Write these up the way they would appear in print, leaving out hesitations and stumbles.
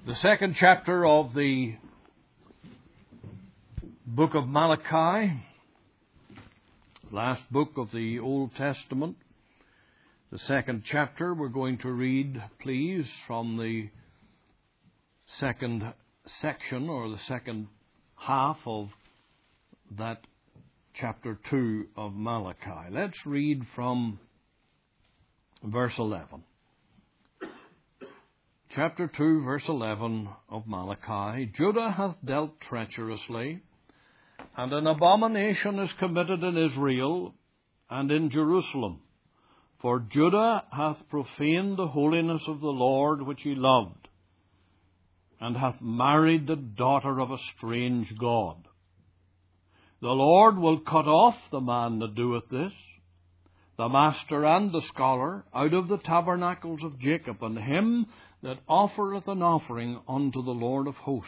The second chapter of the book of Malachi, last book of the Old Testament. The second chapter, we're going to read, please, from the second section or the second half of that chapter 2 of Malachi. Let's read from verse 11. Chapter 2, verse 11 of Malachi. Judah hath dealt treacherously, and an abomination is committed in Israel and in Jerusalem. For Judah hath profaned the holiness of the Lord which he loved, and hath married the daughter of a strange god. The Lord will cut off the man that doeth this, the master and the scholar, out of the tabernacles of Jacob, and him that offereth an offering unto the Lord of hosts.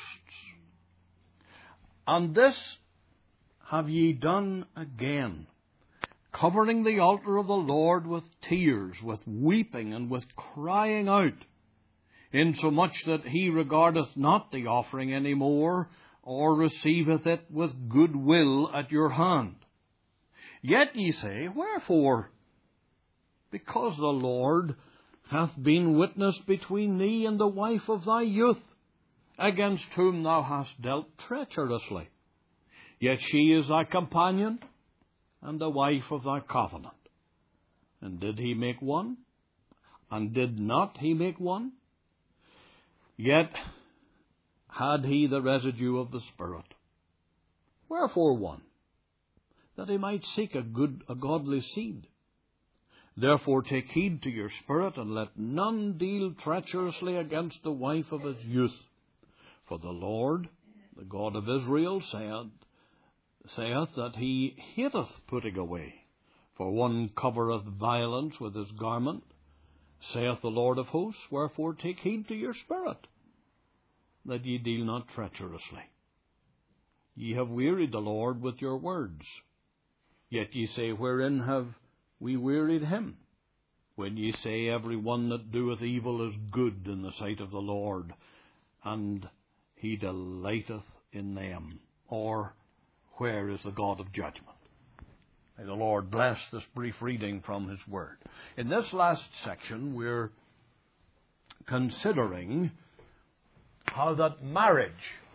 And this have ye done again, covering the altar of the Lord with tears, with weeping, and with crying out, insomuch that he regardeth not the offering any more, or receiveth it with good will at your hand. Yet ye say, Wherefore? Because the Lord hath been witness between thee and the wife of thy youth, against whom thou hast dealt treacherously. Yet she is thy companion, and the wife of thy covenant. And did he make one? And did not he make one? Yet had he the residue of the Spirit. Wherefore one? That he might seek a godly seed. Therefore take heed to your spirit, and let none deal treacherously against the wife of his youth. For the Lord, the God of Israel, saith that he hateth putting away. For one covereth violence with his garment, saith the Lord of hosts. Wherefore take heed to your spirit, that ye deal not treacherously. Ye have wearied the Lord with your words. Yet ye say, Wherein have we wearied him? When ye say, Every one that doeth evil is good in the sight of the Lord, and he delighteth in them. Or, where is the God of judgment? May the Lord bless this brief reading from his word. In this last section, we're considering how that marriage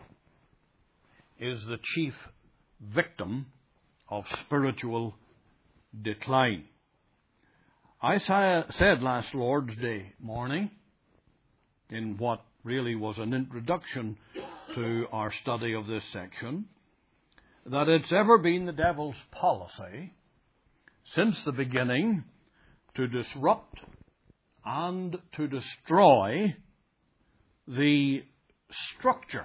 is the chief victim of spiritual decline. I said last Lord's Day morning, in what really was an introduction to our study of this section, that it's ever been the devil's policy since the beginning to disrupt and to destroy the structure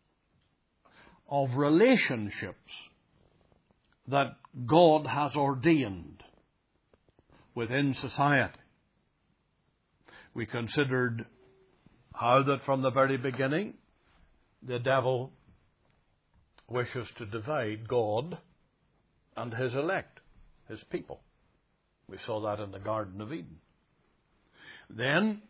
of relationships that God has ordained within society. We considered how that from the very beginning the devil wishes to divide God and his elect, his people. We saw that in the Garden of Eden. Then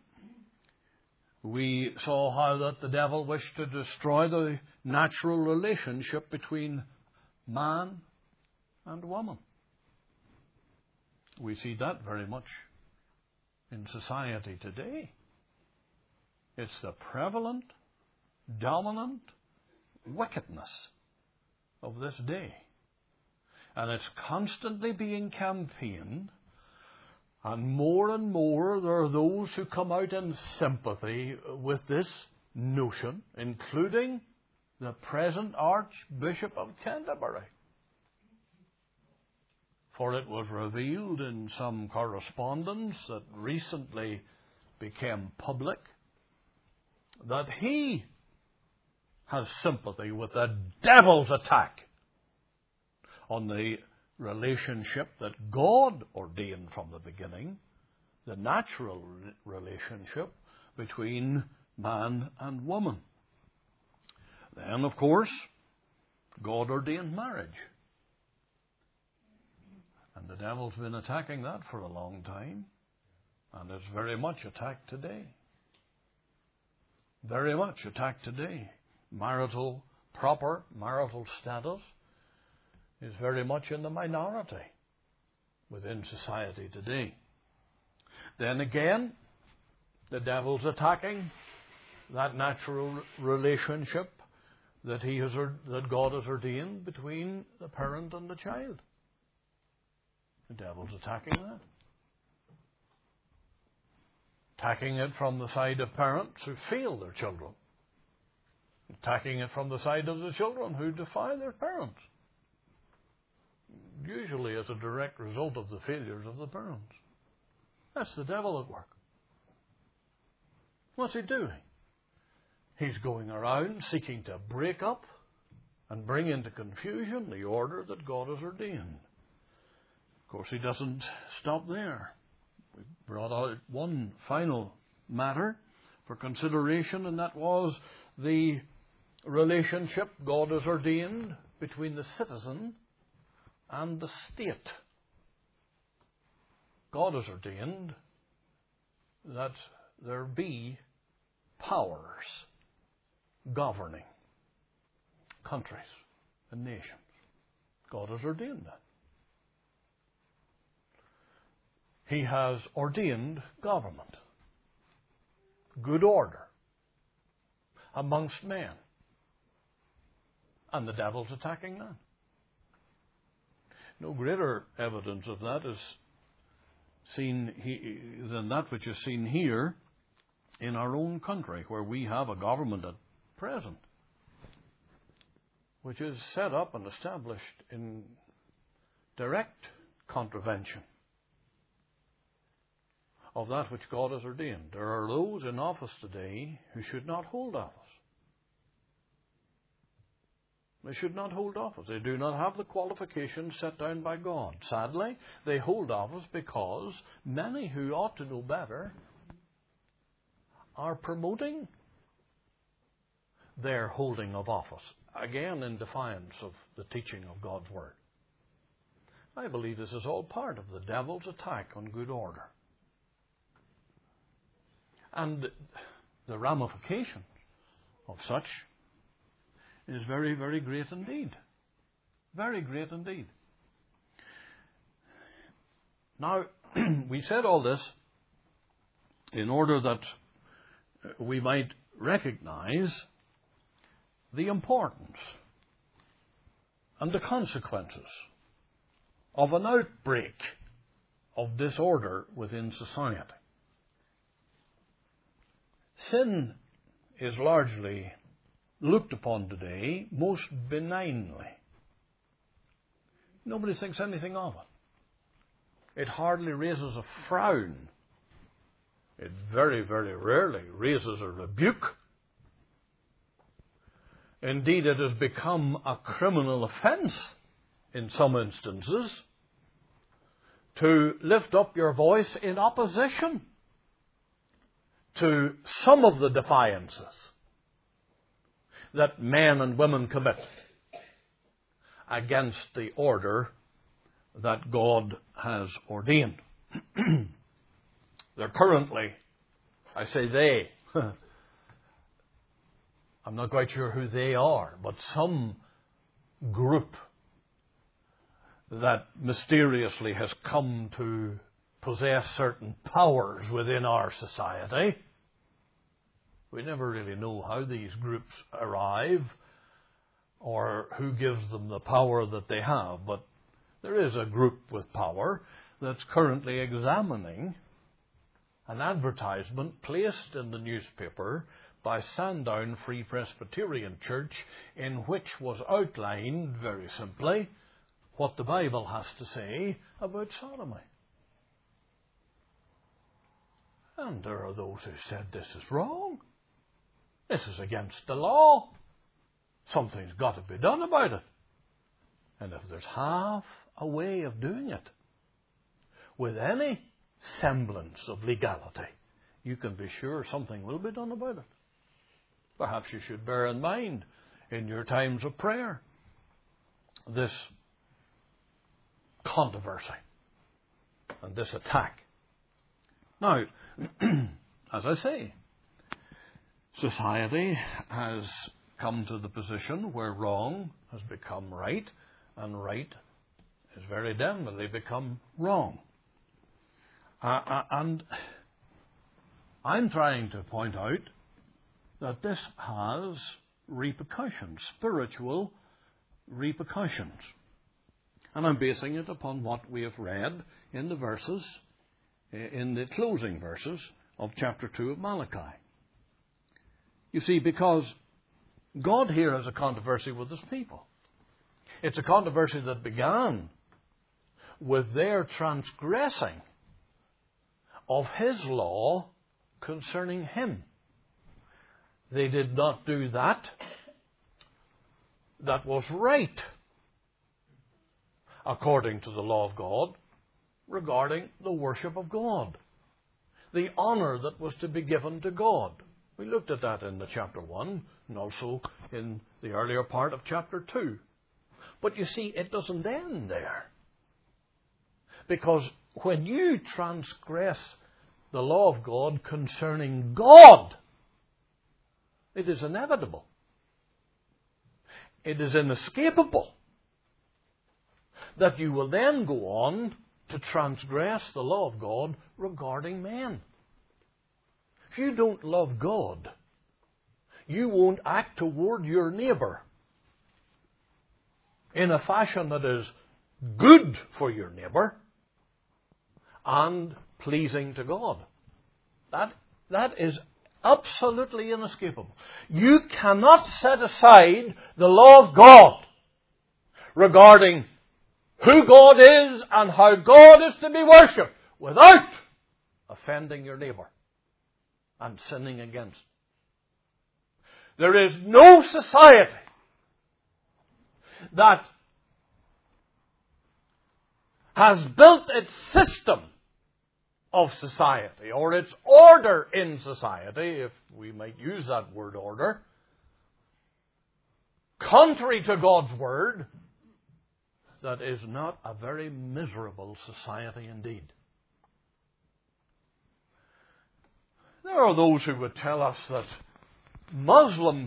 we saw how that the devil wished to destroy the natural relationship between man and woman. We see that very much in society today. It's the prevalent, dominant wickedness of this day. And it's constantly being campaigned, and more there are those who come out in sympathy with this notion, including the present Archbishop of Canterbury. For it was revealed in some correspondence that recently became public that he has sympathy with the devil's attack on the relationship that God ordained from the beginning, the natural relationship between man and woman. Then, of course, God ordained marriage. And the devil's been attacking that for a long time, and it's very much attacked today. very much attacked today. Proper marital status is very much in the minority within society today. Then again, the devil's attacking that natural relationship that God has ordained between the parent and the child. The devil's attacking that. Attacking it from the side of parents who fail their children. Attacking it from the side of the children who defy their parents. Usually as a direct result of the failures of the parents. That's the devil at work. What's he doing? He's going around seeking to break up and bring into confusion the order that God has ordained. Of course, he doesn't stop there. We brought out one final matter for consideration, and that was the relationship God has ordained between the citizen and the state. God has ordained that there be powers governing countries and nations. God has ordained that. He has ordained government, good order amongst men. And the devil's attacking that. No greater evidence of that is seen than that which is seen here in our own country, where we have a government at present which is set up and established in direct contravention of that which God has ordained. There are those in office today who should not hold office. They should not hold office. They do not have the qualifications set down by God. Sadly, they hold office because many who ought to know better are promoting their holding of office, again in defiance of the teaching of God's Word. I believe this is all part of the devil's attack on good order. And the ramifications of such is very, very great indeed. Very great indeed. Now, we said all this in order that we might recognize the importance and the consequences of an outbreak of disorder within society. Sin is largely looked upon today most benignly. Nobody thinks anything of it. It hardly raises a frown. It very, very rarely raises a rebuke. Indeed, it has become a criminal offence in some instances to lift up your voice in opposition to some of the defiances that men and women commit against the order that God has ordained. They're currently, I say they, I'm not quite sure who they are, but some group that mysteriously has come to possess certain powers within our society. We never really know how these groups arrive or who gives them the power that they have, but there is a group with power that's currently examining an advertisement placed in the newspaper by Sandown Free Presbyterian Church, in which was outlined, very simply, what the Bible has to say about sodomy. And there are those who said this is wrong. This is against the law. Something's got to be done about it. And if there's half a way of doing it, with any semblance of legality, you can be sure something will be done about it. Perhaps you should bear in mind in your times of prayer this controversy and this attack. Now, as I say, Society has come to the position where wrong has become right, and right has very definitely become wrong. And I'm trying to point out that this has repercussions, spiritual repercussions. And I'm basing it upon what we have read in the verses, in the closing verses of chapter 2 of Malachi. You see, because God here has a controversy with His people. It's a controversy that began with their transgressing of His law concerning Him. They did not do that was right according to the law of God regarding the worship of God, the honor that was to be given to God. We looked at that in the chapter 1 and also in the earlier part of chapter 2. But you see, it doesn't end there. Because when you transgress the law of God concerning God, it is inevitable. It is inescapable that you will then go on to transgress the law of God regarding men. If you don't love God, you won't act toward your neighbour in a fashion that is good for your neighbour and pleasing to God. That is absolutely inescapable. You cannot set aside the law of God regarding who God is and how God is to be worshipped without offending your neighbour and sinning against. There is no society that has built its system of society, or its order in society, if we might use that word order, contrary to God's word, that is not a very miserable society indeed. There are those who would tell us that Muslim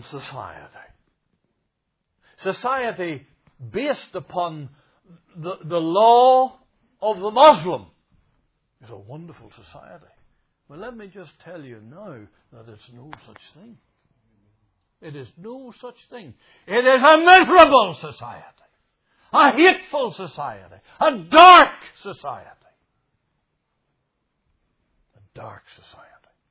society based upon the law of the Muslim, is a wonderful society. Well, let me just tell you now that it's no such thing. It is no such thing. It is a miserable society, a hateful society, a dark society. A dark society.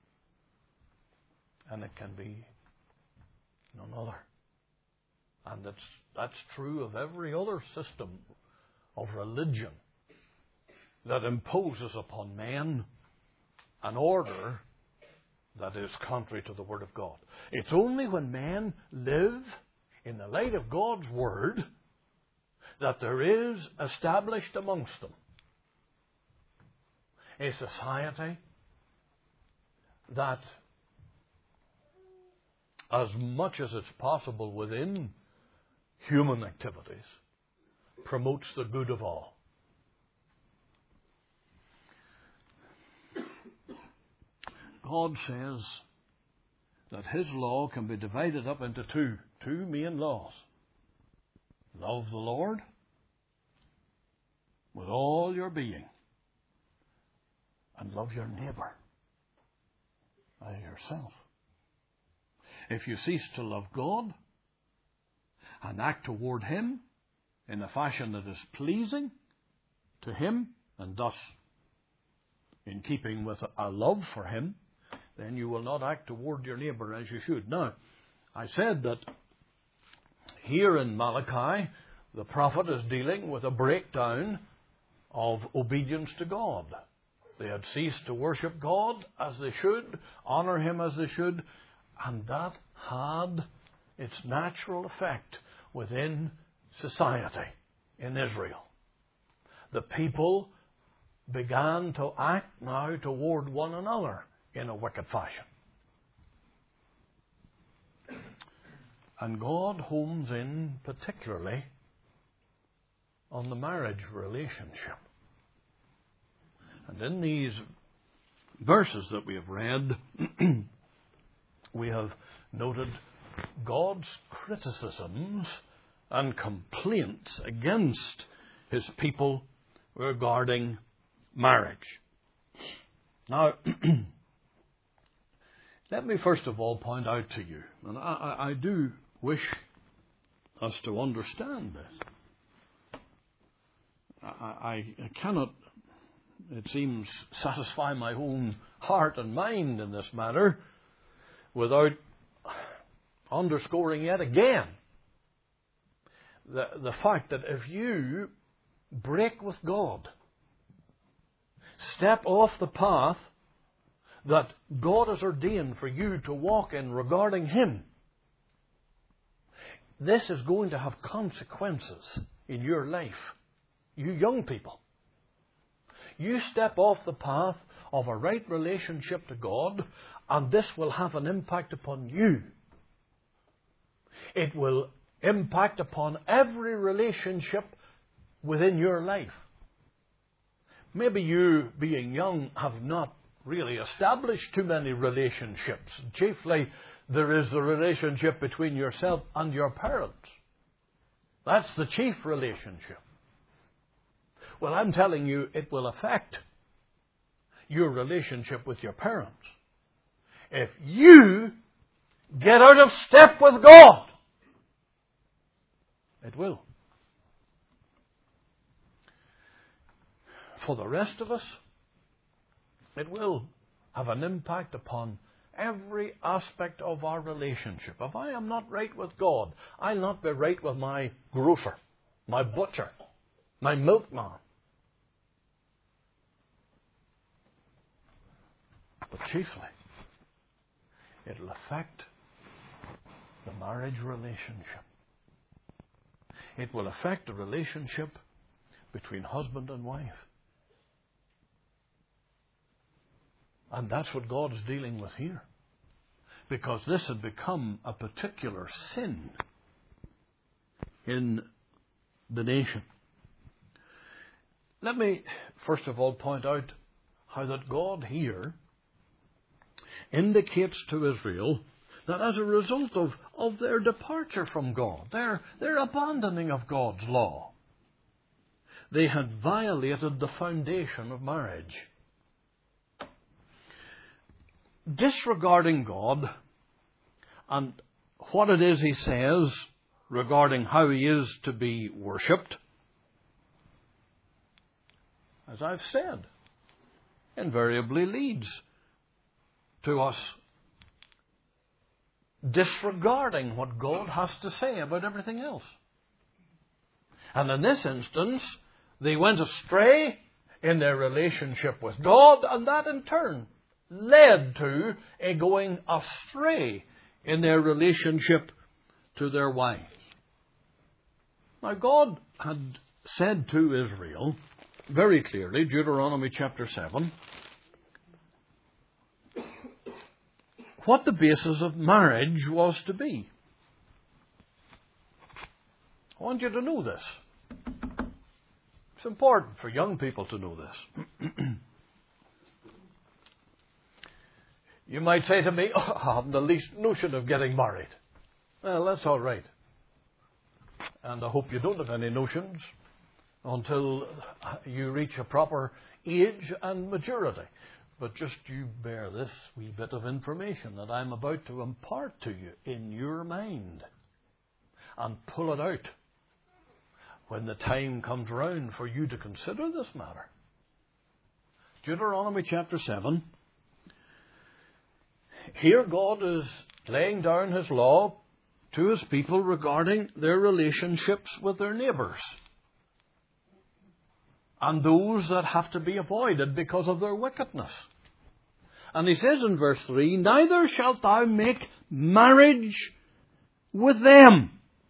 And it can be none other. And that's true of every other system of religion that imposes upon men an order that is contrary to the Word of God. It's only when men live in the light of God's Word that there is established amongst them a society that, as much as it's possible within human activities, promotes the good of all. God says that His law can be divided up into two main laws. Love the Lord with all your being, and love your neighbour as yourself. If you cease to love God and act toward Him in a fashion that is pleasing to Him, and thus in keeping with a love for Him, then you will not act toward your neighbour as you should. Now, I said that here in Malachi, the prophet is dealing with a breakdown of obedience to God. They had ceased to worship God as they should, honour Him as they should, and that had its natural effect within society in Israel. The people began to act now toward one another in a wicked fashion. And God homes in particularly on the marriage relationship. And in these verses that we have read, we have noted God's criticisms and complaints against His people regarding marriage. Now, let me first of all point out to you, and I do wish us to understand this. I cannot, it seems, satisfy my own heart and mind in this matter without underscoring yet again the fact that if you break with God, step off the path that God has ordained for you to walk in regarding Him, this is going to have consequences in your life. You young people, you step off the path of a right relationship to God, and this will have an impact upon you. It will impact upon every relationship within your life. Maybe you, being young, have not really established too many relationships. Chiefly, there is the relationship between yourself and your parents. That's the chief relationship. Well, I'm telling you, it will affect your relationship with your parents if you get out of step with God. It will. For the rest of us, it will have an impact upon every aspect of our relationship. If I am not right with God, I'll not be right with my grocer, my butcher, my milkman. But chiefly, it'll affect the marriage relationship. It will affect the relationship between husband and wife. And that's what God is dealing with here. Because this had become a particular sin in the nation. Let me first of all point out how that God here indicates to Israel that as a result of their departure from God, their abandoning of God's law, they had violated the foundation of marriage. Disregarding God and what it is He says regarding how He is to be worshipped, as I've said, invariably leads to us disregarding what God has to say about everything else. And in this instance, they went astray in their relationship with God, and that in turn led to a going astray in their relationship to their wives. Now, God had said to Israel very clearly, Deuteronomy chapter 7, what the basis of marriage was to be. I want you to know this. It's important for young people to know this. You might say to me, I haven't the least notion of getting married. Well, that's all right. And I hope you don't have any notions until you reach a proper age and maturity. But just you bear this wee bit of information that I'm about to impart to you in your mind and pull it out when the time comes round for you to consider this matter. Deuteronomy chapter 7. Here God is laying down His law to His people regarding their relationships with their neighbours and those that have to be avoided because of their wickedness. And He says in verse 3, neither shalt thou make marriage with them.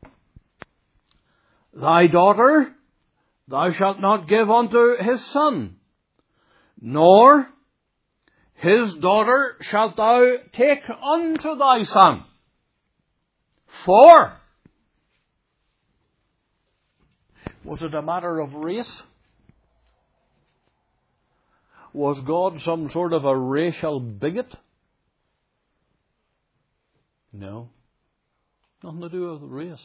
Thy daughter thou shalt not give unto his son, nor his daughter shalt thou take unto thy son. For, was it a matter of race? Was God some sort of a racial bigot? No. Nothing to do with the race.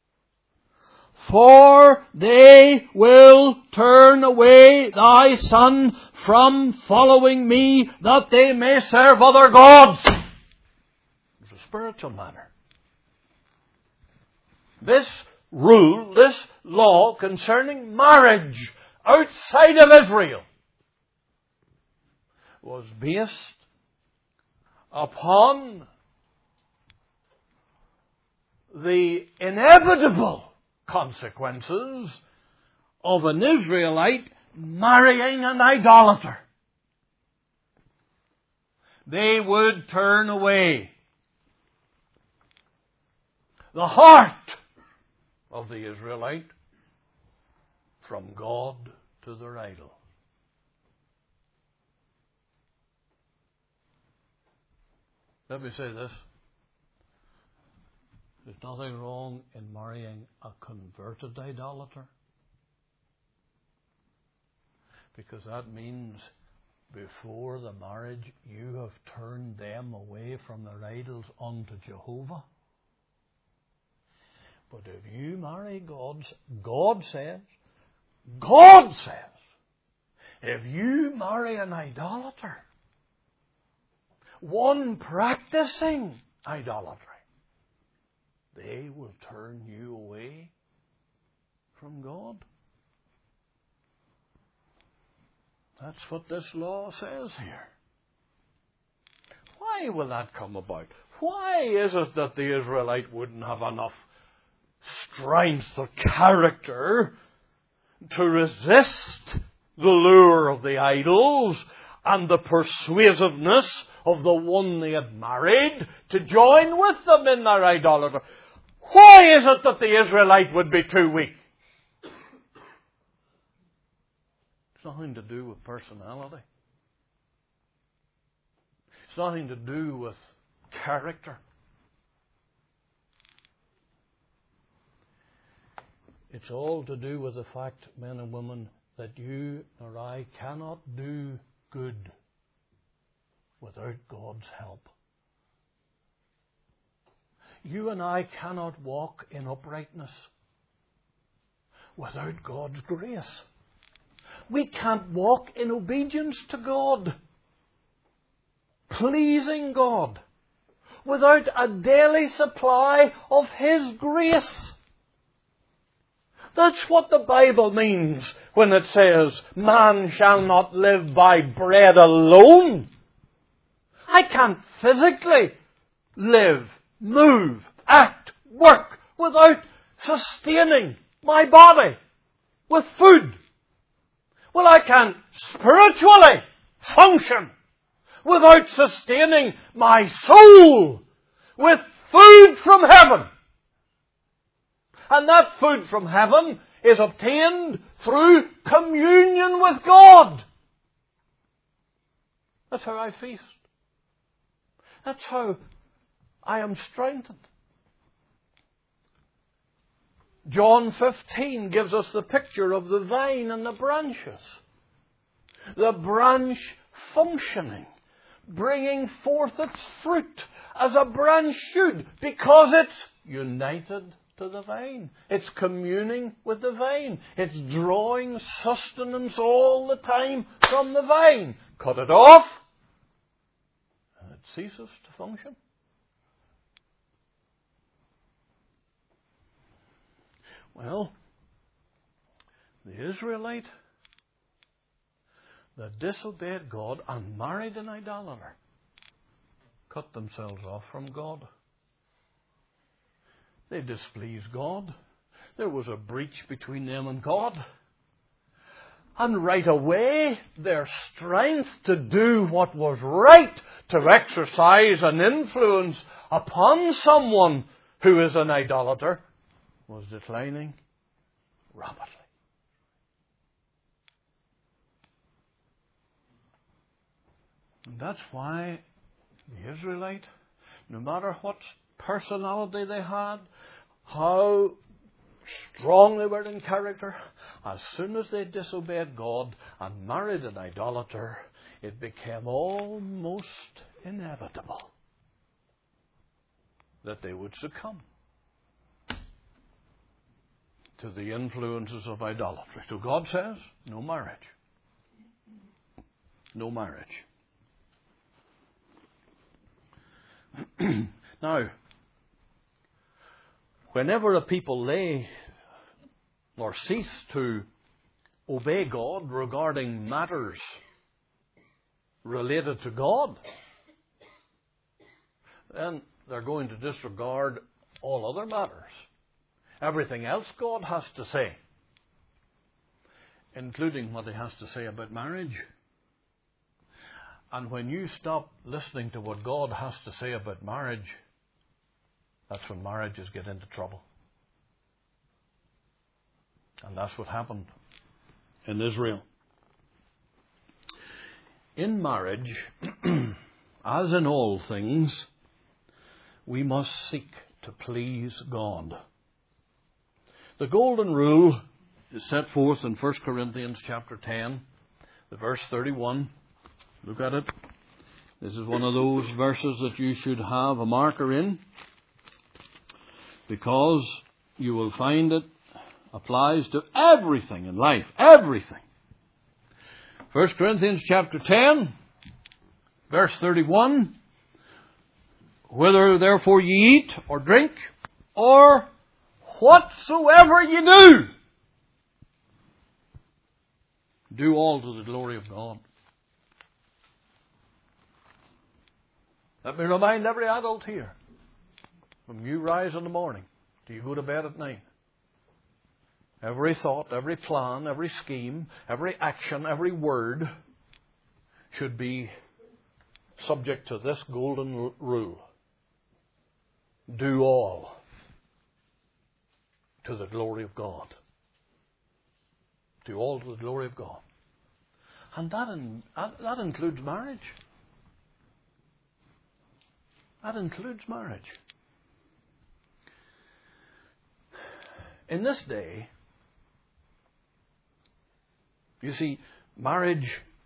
For they will turn away thy son from following me, that they may serve other gods. It's a spiritual matter. This rule, this law concerning marriage outside of Israel was based upon the inevitable consequences of an Israelite marrying an idolater. They would turn away the heart of the Israelite from God to their idol. Let me say this. There's nothing wrong in marrying a converted idolater, because that means before the marriage you have turned them away from their idols unto Jehovah. But if you marry God says, if you marry an idolater, one practicing idolatry, they will turn you away from God. That's what this law says here. Why will that come about? Why is it that the Israelite wouldn't have enough strength or character to resist the lure of the idols and the persuasiveness of the one they had married to join with them in their idolatry? Why is it that the Israelite would be too weak? It's nothing to do with personality. It's nothing to do with character. It's all to do with the fact, men and women, that you or I cannot do good without God's help. You and I cannot walk in uprightness without God's grace. We can't walk in obedience to God, pleasing God, without a daily supply of His grace. That's what the Bible means when it says, man shall not live by bread alone. I can't physically live, move, act, work without sustaining my body with food. Well, I can't spiritually function without sustaining my soul with food from heaven. And that food from heaven is obtained through communion with God. That's how I feast. That's how I am strengthened. John 15 gives us the picture of the vine and the branches. The branch functioning, bringing forth its fruit as a branch should, because it's united to the vine. It's communing with the vine. It's drawing sustenance all the time from the vine. Cut it off, and it ceases to function. Well, the Israelite that disobeyed God and married an idolater cut themselves off from God. They displeased God. There was a breach between them and God. And right away, their strength to do what was right, to exercise an influence upon someone who is an idolater, was declining rapidly. And that's why the Israelite, no matter what personality they had, how strong they were in character, as soon as they disobeyed God and married an idolater, it became almost inevitable that they would succumb to the influences of idolatry. So God says, no marriage. No marriage. Now, whenever a people lay or cease to obey God regarding matters related to God, then they're going to disregard all other matters. Everything else God has to say, including what He has to say about marriage. And when you stop listening to what God has to say about marriage, that's when marriages get into trouble. And that's what happened in Israel. In marriage, as in all things, we must seek to please God. The golden rule is set forth in 1 Corinthians chapter 10, the verse 31. Look at it. This is one of those verses that you should have a marker in, because you will find it applies to everything in life. Everything. 1 Corinthians chapter 10, verse 31. Whether therefore ye eat or drink or whatsoever ye do all to the glory of God. Let me remind every adult here, from you rise in the morning till you go to bed at night, every thought, every plan, every scheme, every action, every word should be subject to this golden rule. Do all to the glory of God. Do all to the glory of God. And that includes marriage. That includes marriage. In this day, you see, marriage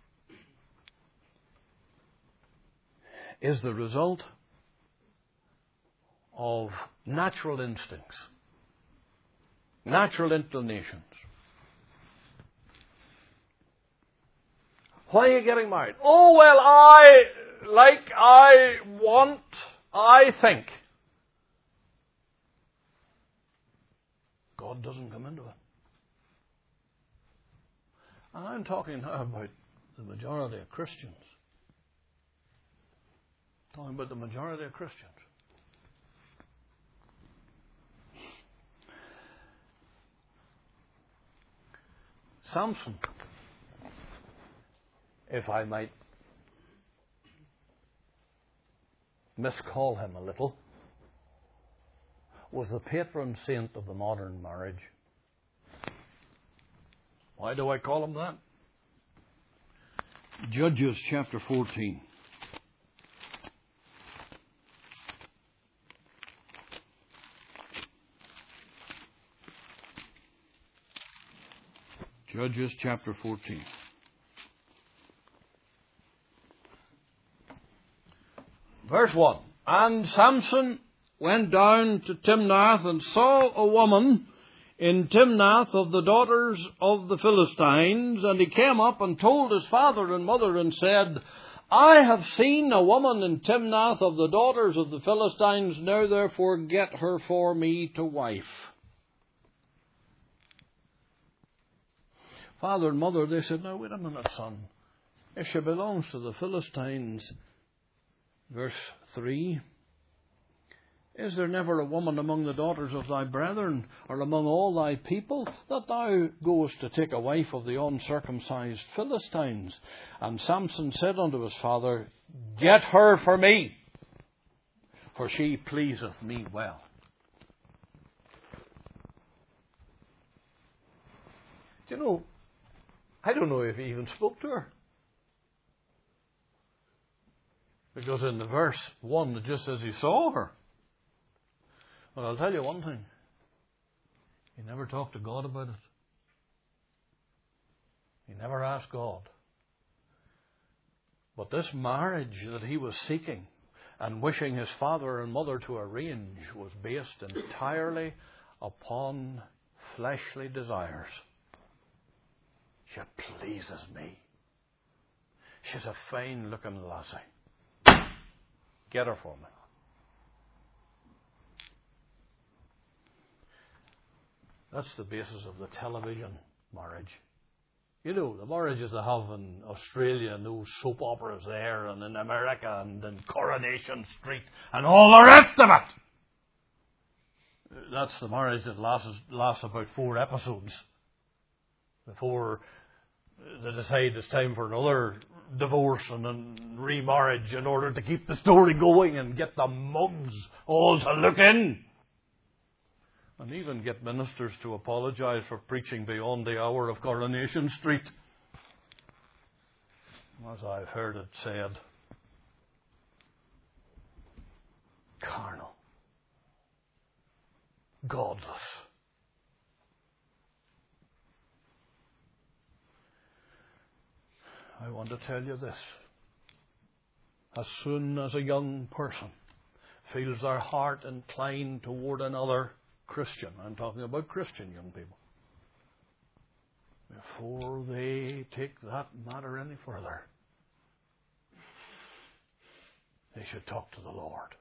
is the result of natural instincts, natural inclinations. Why are you getting married? Oh, well, I think. God doesn't come into it. And I'm talking now about the majority of Christians. I'm talking about the majority of Christians. Samson, if I might miscall him a little, was the patron saint of the modern marriage. Why do I call him that? Judges chapter 14. Judges chapter 14. Verse 1. And Samson went down to Timnath and saw a woman in Timnath of the daughters of the Philistines. And he came up and told his father and mother and said, I have seen a woman in Timnath of the daughters of the Philistines. Now therefore get her for me to wife. Father and mother, they said, now wait a minute, son. If she belongs to the Philistines, verse 3, is there never a woman among the daughters of thy brethren, or among all thy people, that thou goest to take a wife of the uncircumcised Philistines? And Samson said unto his father, get her for me, for she pleaseth me well. Do you know, I don't know if he even spoke to her. Because in the verse 1, it just says he saw her. But I'll tell you one thing. He never talked to God about it. He never asked God. But this marriage that he was seeking, and wishing his father and mother to arrange was based entirely upon fleshly desires. She pleases me. She's a fine-looking lassie. Get her for me. That's the basis of the television marriage. You know, the marriages they have in Australia and those soap operas there and in America and in Coronation Street and all the rest of it. That's the marriage that lasts about 4 episodes before they decide it's time for another divorce and then remarriage in order to keep the story going and get the mugs all to look in. And even get ministers to apologise for preaching beyond the hour of Coronation Street. As I've heard it said, carnal, godless. I want to tell you this. As soon as a young person feels their heart inclined toward another Christian, I'm talking about Christian young people, before they take that matter any further, they should talk to the Lord.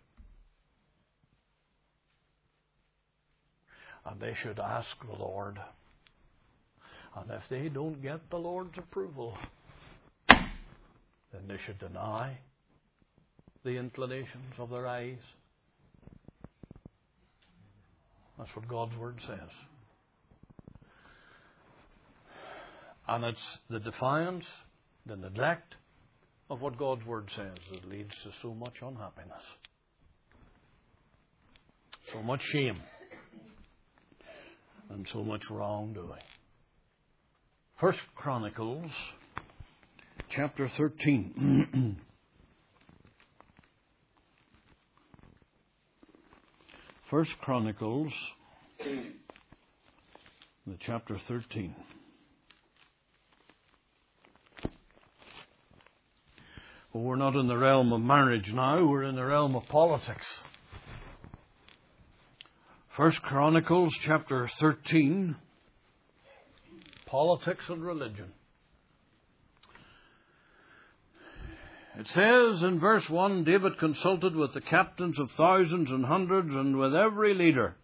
And they should ask the Lord. And if they don't get the Lord's approval, then they should deny the inclinations of their eyes. That's what God's Word says. And it's the defiance, the neglect of what God's Word says that leads to so much unhappiness, so much shame, and so much wrongdoing. 1 Chronicles chapter 13. 1 Chronicles, the chapter 13. Well, we're not in the realm of marriage now, we're in the realm of politics. 1 Chronicles chapter 13, politics and religion. It says in verse 1, David consulted with the captains of thousands and hundreds and with every leader.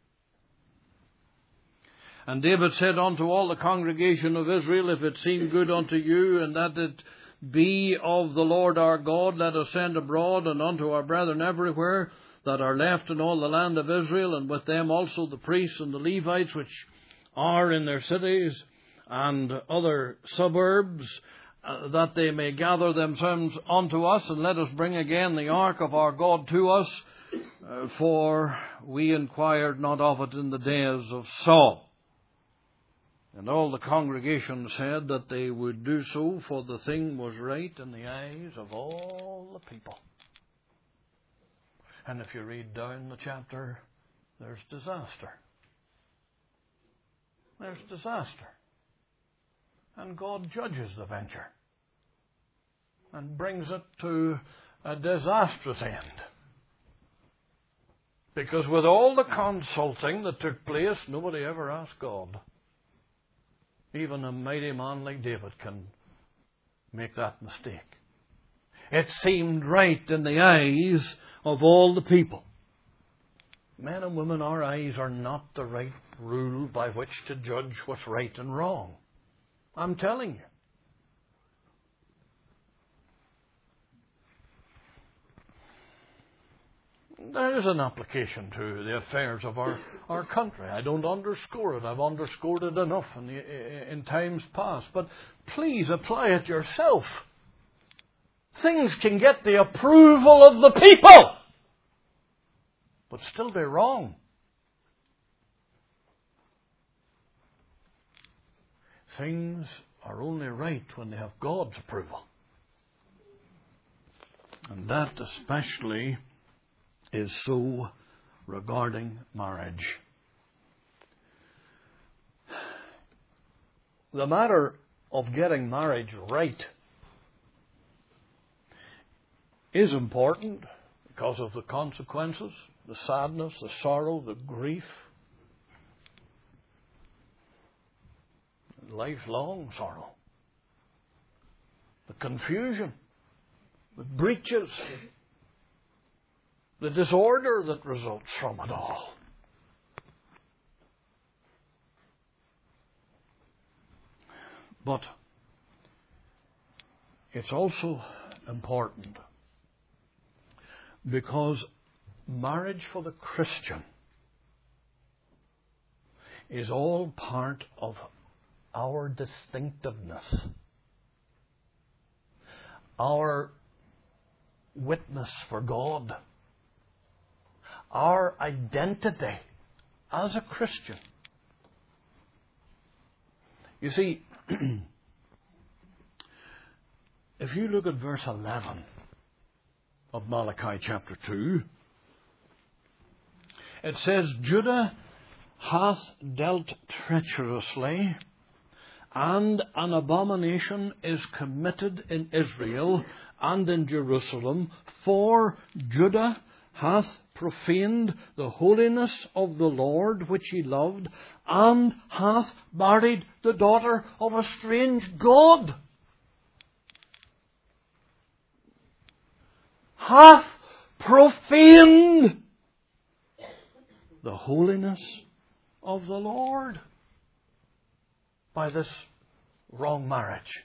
And David said unto all the congregation of Israel, if it seem good unto you, and that it be of the Lord our God, let us send abroad and unto our brethren everywhere that are left in all the land of Israel, and with them also the priests and the Levites which are in their cities and other suburbs, that they may gather themselves unto us, and let us bring again the ark of our God to us, for we inquired not of it in the days of Saul. And all the congregation said that they would do so, for the thing was right in the eyes of all the people. And if you read down the chapter, there's disaster. There's disaster. And God judges the venture and brings it to a disastrous end. Because with all the consulting that took place, nobody ever asked God. Even a mighty man like David can make that mistake. It seemed right in the eyes of all the people. Men and women, our eyes are not the right rule by which to judge what's right and wrong. I'm telling you. There is an application to the affairs of our country. I don't underscore it. I've underscored it enough in times past. But please apply it yourself. Things can get the approval of the people, but still be wrong. Things are only right when they have God's approval. And that especially is so regarding marriage. The matter of getting marriage right is important, because of the consequences, the sadness, the sorrow, the grief, lifelong sorrow, the confusion that breaches, the disorder that results from it all. But it's also important because marriage for the Christian is all part of our distinctiveness, our witness for God, our identity as a Christian. You see, if you look at verse 11 of Malachi chapter 2, it says, Judah hath dealt treacherously, and an abomination is committed in Israel and in Jerusalem, for Judah hath profaned the holiness of the Lord which he loved, and hath married the daughter of a strange god. Hath profaned the holiness of the Lord by this wrong marriage.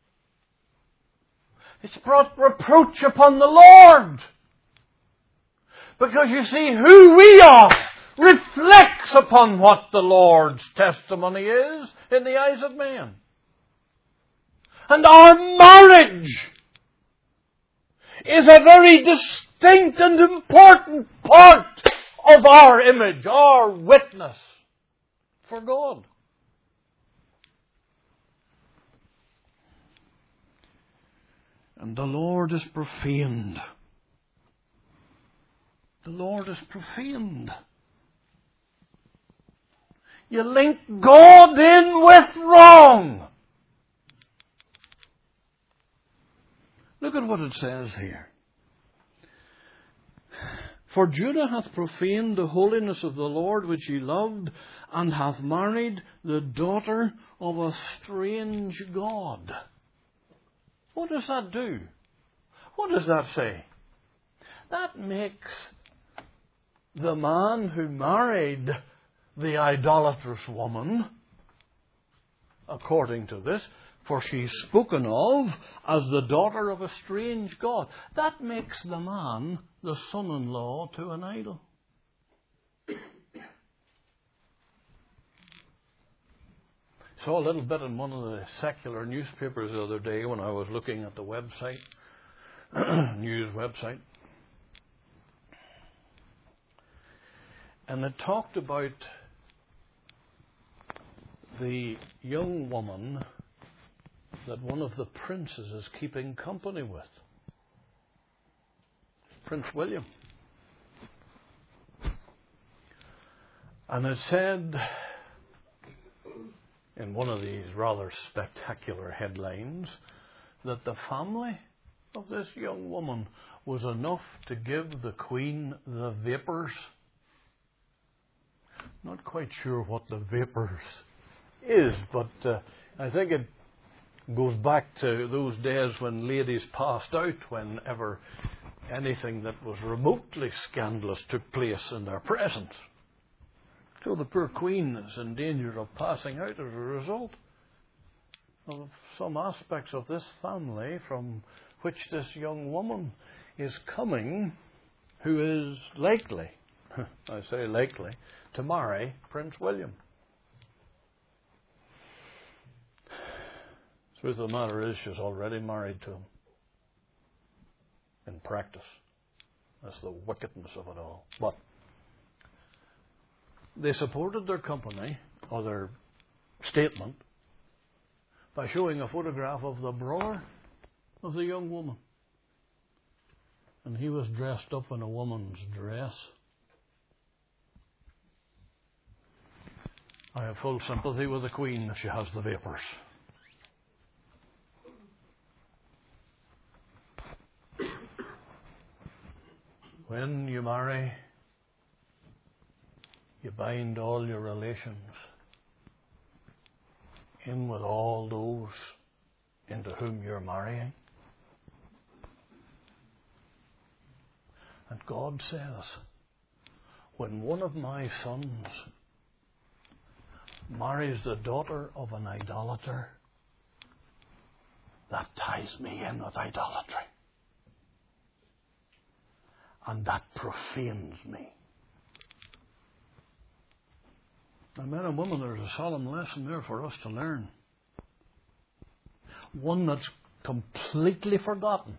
It's brought reproach upon the Lord. Because you see, who we are reflects upon what the Lord's testimony is in the eyes of men. And our marriage is a very distinct and important part of our image, our witness for God. And the Lord is profaned. The Lord is profaned. You link God in with wrong. Look at what it says here. For Judah hath profaned the holiness of the Lord which he loved, and hath married the daughter of a strange god. What does that do? What does that say? That makes the man who married the idolatrous woman, according to this, for she's spoken of as the daughter of a strange god, that makes the man the son-in-law to an idol. Saw a little bit in one of the secular newspapers the other day when I was looking at the website, news website. And it talked about the young woman that one of the princes is keeping company with. Prince William. And it said in one of these rather spectacular headlines that the family of this young woman was enough to give the Queen the vapours. Not quite sure what the vapours is, but I think it goes back to those days when ladies passed out whenever anything that was remotely scandalous took place in their presence. So the poor Queen is in danger of passing out as a result of some aspects of this family from which this young woman is coming, who is likely, I say likely, to marry Prince William. The truth of the matter is she's already married to him. In practice. That's the wickedness of it all. But they supported their company, or their statement, by showing a photograph of the brother of the young woman. And he was dressed up in a woman's dress. I have full sympathy with the Queen if she has the vapours. when you marry, you bind all your relations in with all those into whom you're marrying. And God says, when one of my sons marries the daughter of an idolater, that ties me in with idolatry. And that profanes me. Now, men and women, there's a solemn lesson there for us to learn. One that's completely forgotten.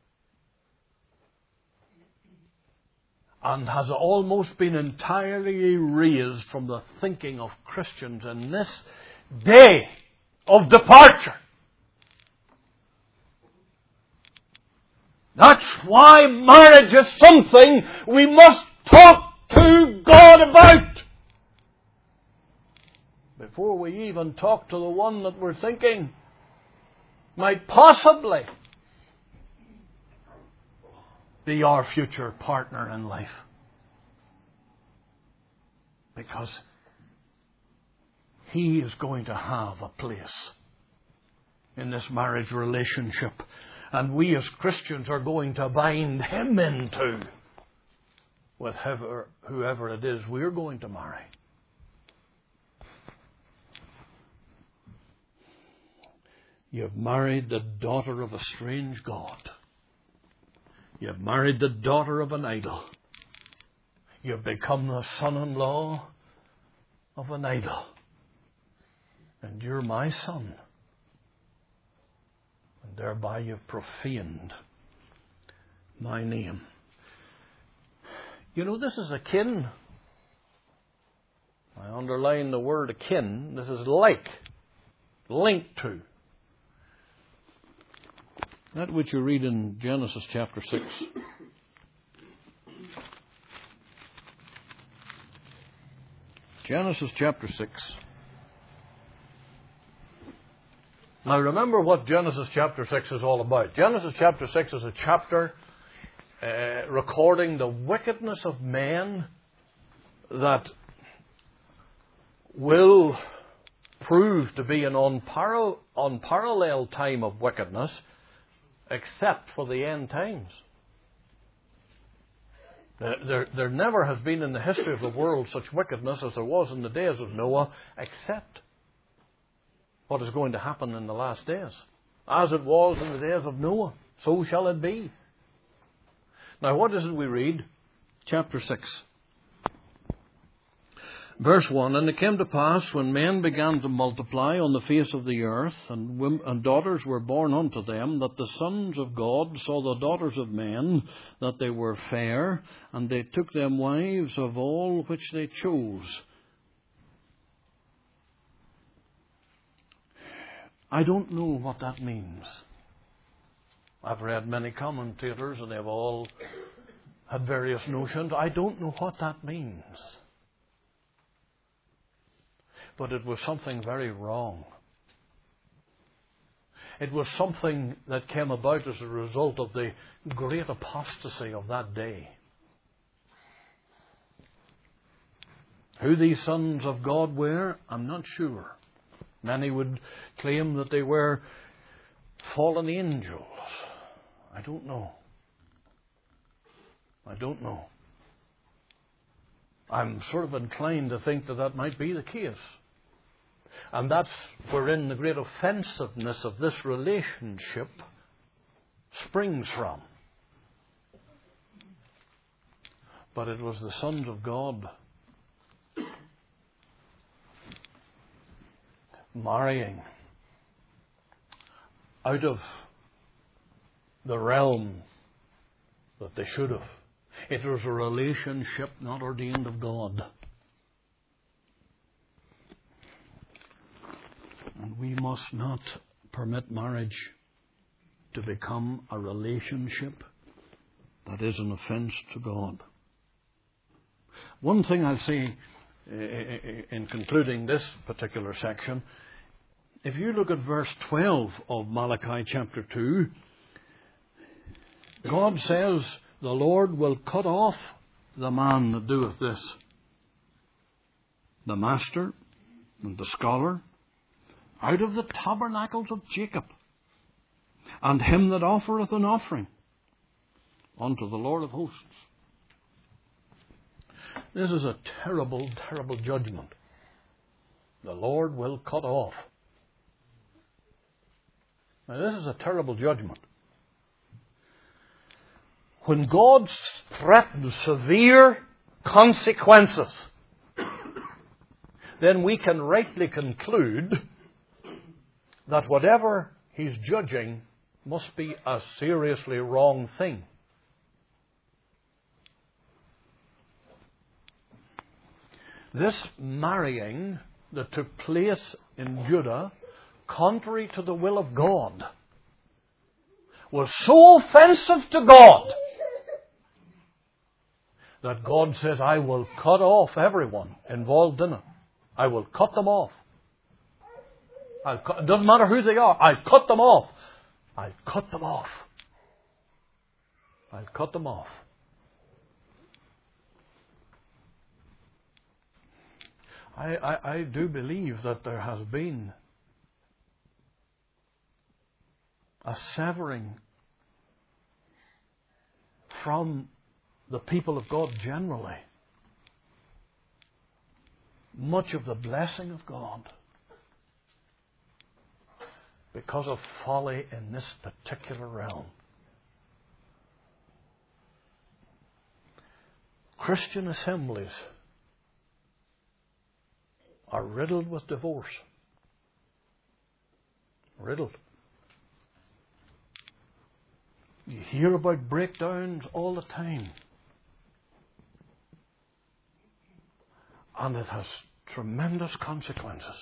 And has almost been entirely erased from the thinking of Christians in this day of departure. That's why marriage is something we must talk to God about. Before we even talk to the one that we're thinking might possibly be our future partner in life. Because he is going to have a place in this marriage relationship. And we as Christians are going to bind him into with whoever it is we're going to marry. You've married the daughter of a strange god. You've married the daughter of an idol. You've become the son-in-law of an idol. And you're my son. And thereby you've profaned my name. You know, this is akin. I underline the word akin. This is like. Linked to. That which you read in Genesis chapter 6. Genesis chapter 6. Now remember what Genesis chapter 6 is all about. Genesis chapter 6 is a chapter recording the wickedness of men that will prove to be an unparalleled time of wickedness, except for the end times. There never has been in the history of the world such wickedness as there was in the days of Noah, except what is going to happen in the last days. As it was in the days of Noah, so shall it be. Now what is it we read? Chapter 6. Verse 1, and it came to pass, when men began to multiply on the face of the earth, and daughters were born unto them, that the sons of God saw the daughters of men, that they were fair, and they took them wives of all which they chose. I don't know what that means. I've read many commentators, and they've all had various notions. I don't know what that means. But it was something very wrong. It was something that came about as a result of the great apostasy of that day. Who these sons of God were, I'm not sure. Many would claim that they were fallen angels. I don't know. I'm sort of inclined to think that that might be the case. And that's wherein the great offensiveness of this relationship springs from. But it was the sons of God marrying out of the realm that they should have. It was a relationship not ordained of God. And we must not permit marriage to become a relationship that is an offense to God. One thing I'll say in concluding this particular section, if you look at verse 12 of Malachi chapter 2, God says the Lord will cut off the man that doeth this, the master and the scholar, out of the tabernacles of Jacob, and him that offereth an offering unto the Lord of hosts. This is a terrible, terrible judgment. The Lord will cut off. Now, this is a terrible judgment. When God threatens severe consequences, then we can rightly conclude that whatever He's judging must be a seriously wrong thing. This marrying that took place in Judah, contrary to the will of God, was so offensive to God that God said, I will cut off everyone involved in it. I will cut them off. It doesn't matter who they are. I'll cut them off. I'll cut them off. I'll cut them off. I do believe that there has been a severing from the people of God generally. Much of the blessing of God because of folly in this particular realm. Christian assemblies are riddled with divorce. Riddled. You hear about breakdowns all the time. And it has tremendous consequences.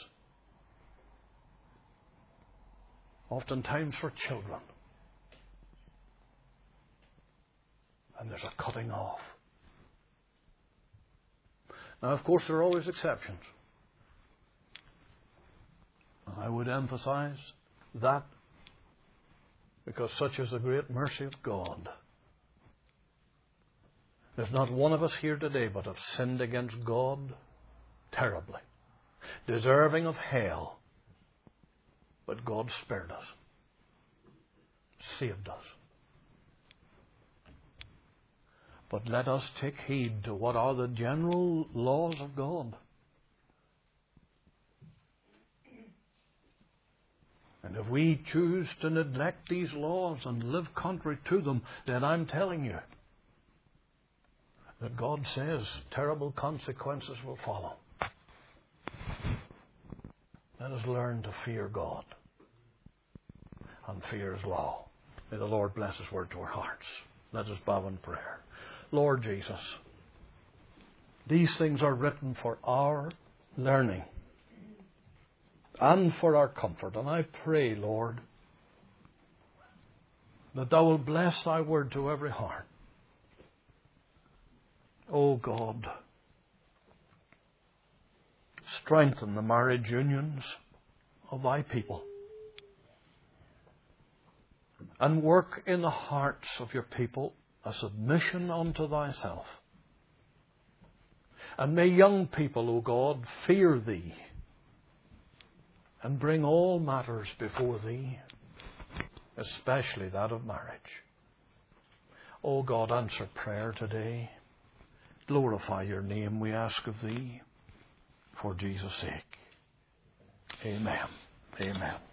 Oftentimes for children. And there's a cutting off. Now, of course, there are always exceptions. I would emphasize that because such is the great mercy of God. There's not one of us here today but have sinned against God terribly, deserving of hell. But God spared us, saved us. But let us take heed to what are the general laws of God. And if we choose to neglect these laws and live contrary to them, then I'm telling you that God says terrible consequences will follow. Let us learn to fear God and fear His law. May the Lord bless His word to our hearts. Let us bow in prayer. Lord Jesus, these things are written for our learning and for our comfort. And I pray, Lord, that Thou will bless Thy word to every heart. O God, strengthen the marriage unions of Thy people and work in the hearts of Your people a submission unto Thyself. And may young people, O God, fear Thee and bring all matters before Thee, especially that of marriage. O God, answer prayer today. Glorify Your name, we ask of Thee, for Jesus' sake. Amen. Amen.